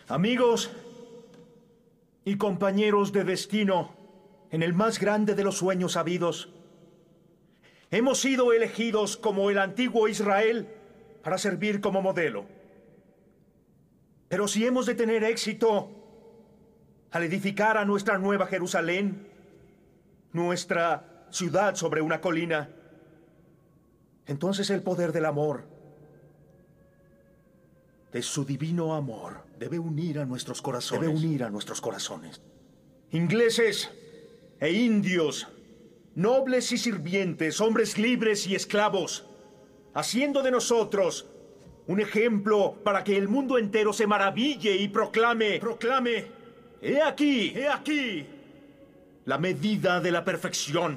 Amigos y compañeros de destino, en el más grande de los sueños habidos, hemos sido elegidos como el antiguo Israel para servir como modelo. Pero si hemos de tener éxito al edificar a nuestra nueva Jerusalén, nuestra ciudad sobre una colina, entonces el poder del amor, de su divino amor, debe unir a nuestros corazones. Ingleses e indios, nobles y sirvientes, hombres libres y esclavos, haciendo de nosotros un ejemplo para que el mundo entero se maraville y proclame, he aquí, la medida de la perfección.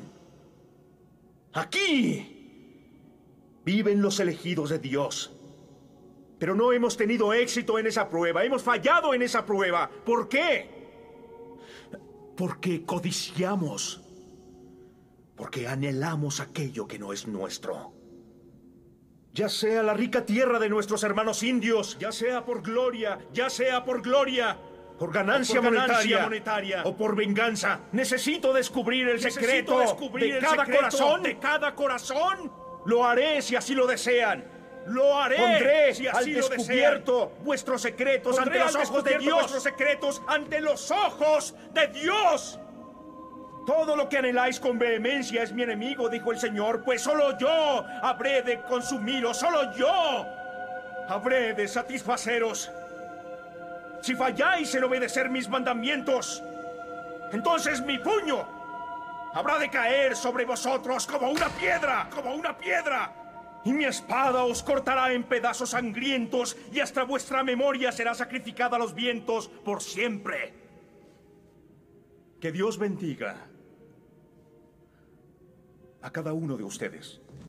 Aquí viven los elegidos de Dios. Pero no hemos tenido éxito en esa prueba, hemos fallado en esa prueba. ¿Por qué? Porque codiciamos, porque anhelamos aquello que no es nuestro. Ya sea la rica tierra de nuestros hermanos indios, ya sea por gloria, por ganancia monetaria o por venganza. Necesito descubrir el secreto de cada corazón. Lo haré si así lo desean. Lo haré. Pondré si así al descubierto vuestros secretos ante los ojos de Dios. Todo lo que anheláis con vehemencia es mi enemigo, dijo el Señor, pues solo yo habré de consumiros, solo yo habré de satisfaceros. Si falláis en obedecer mis mandamientos, entonces mi puño habrá de caer sobre vosotros como una piedra. Y mi espada os cortará en pedazos sangrientos, y hasta vuestra memoria será sacrificada a los vientos por siempre. Que Dios bendiga a cada uno de ustedes.